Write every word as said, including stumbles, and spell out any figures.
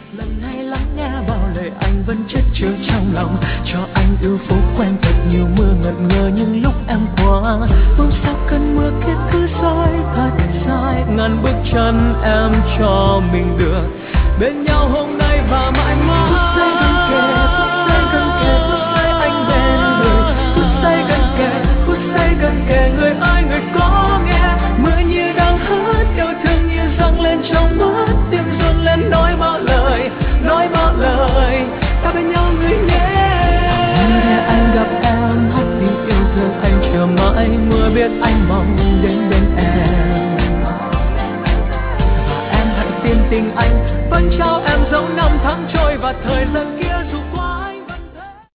lần hay lắng nghe bao lời anh vẫn chất chứa trong lòng, cho anh yêu phố quen thật nhiều mưa ngẩn ngơ những lúc em qua. Phương sao cơn mưa kia cứ rơi thật dài, ngàn bước chân em cho mình được bên nhau hôm nay và mãi mãi. Phút giây gần kề, phút giây gần kề, phút giây anh bên người. Phút giây gần kề, phút giây gần kề, người ơi người có nghe mưa như đang hát, yêu thương như dâng lên trong mắt, tim run lên nói bao lời, nói bao lời ta bên nhau người nhé. Để anh gặp em hát tiếng yêu thương anh chờ mãi, mưa biết anh mong đến bên em. Và em hãy tin tình anh vẫn trao em dấu năm tháng trôi và thời gian kia.